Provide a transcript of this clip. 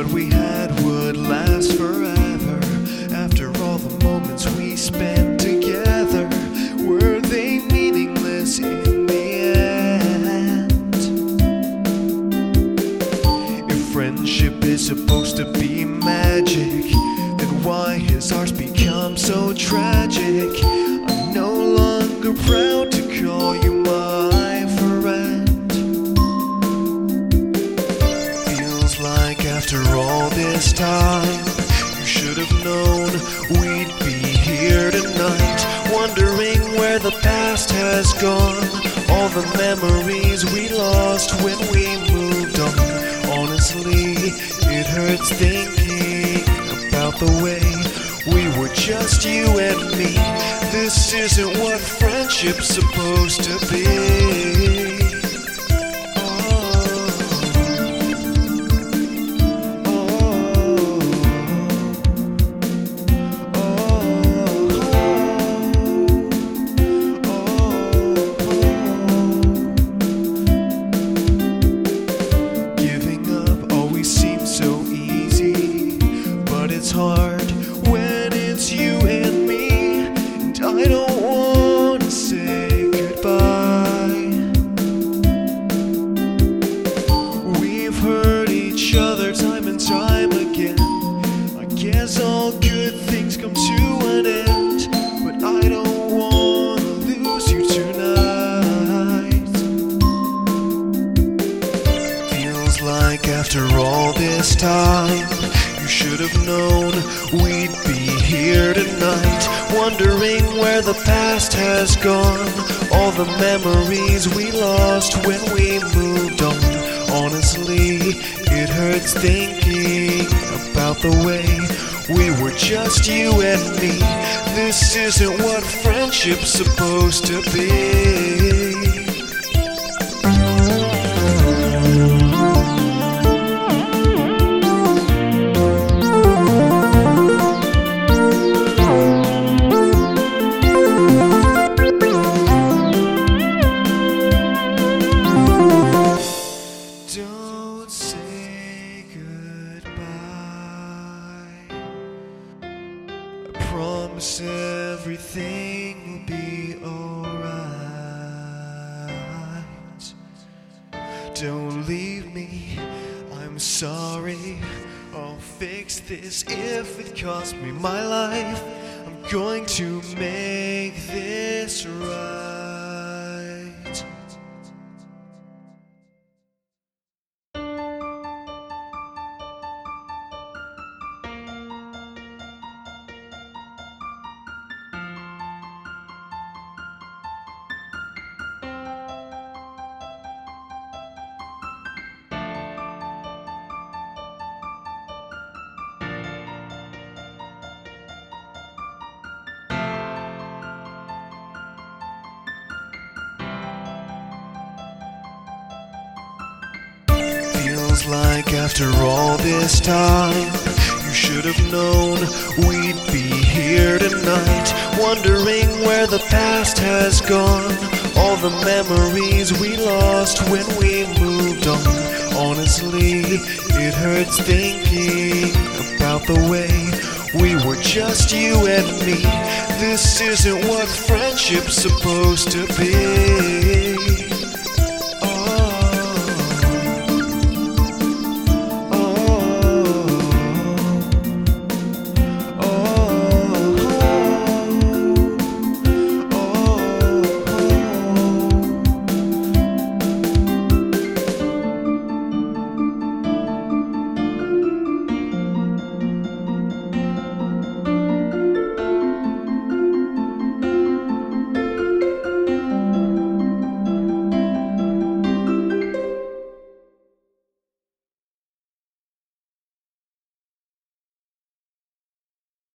what we had would last forever. After all the moments we spent together, were they meaningless in the end? If friendship is supposed to be magic, then why has ours become so tragic? I'm no longer proud to call you my friend. Feels like after all this time, you should have known we'd be here tonight, wondering where the past has gone, all the memories we lost when we moved on. Honestly, it hurts thinking about the way we were just you and me. This isn't what friendship's supposed to be. It's hard when it's you and me, and I don't want to say goodbye. We've hurt each other time and time again. I guess all good things come to an end, but I don't want to lose you tonight. Feels like after all this time, you should have known we'd be here tonight, wondering where the past has gone, all the memories we lost when we moved on. Honestly, it hurts thinking about the way we were just you and me. This isn't what friendship's supposed to be. Don't say goodbye. I promise everything will be alright. Don't leave me, I'm sorry. I'll fix this if it costs me my life. I'm going to make this right. Feels like after all this time, you should have known we'd be here tonight, wondering where the past has gone, all the memories we lost when we moved on. Honestly, it hurts thinking about the way we were just you and me. This isn't what friendship's supposed to be.